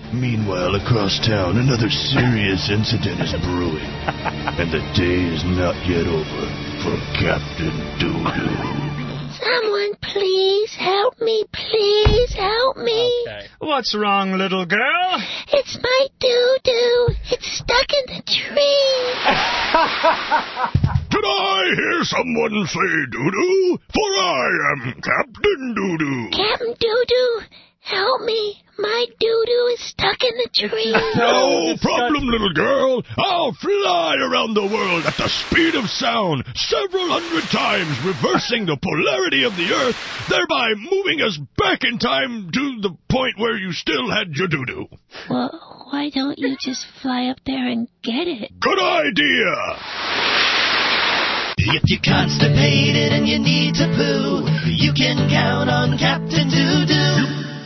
Meanwhile, across town, another serious incident is brewing. And the day is not yet over for Captain Doo-Doo. Someone please help me. Please help me. Okay. What's wrong, little girl? It's my doo-doo. It's stuck in the tree. Did I hear someone say doo-doo? For I am Captain Doo-Doo. Captain Doo-Doo, help me. My doo-doo is stuck in the tree. No problem, little girl. I'll fly around the world at the speed of sound, several hundred times, reversing the polarity of the Earth, thereby moving us back in time to the point where you still had your doo-doo. Well, why don't you just fly up there and get it? Good idea. If you're constipated and you need to poo, you can count on Captain Doo-Doo.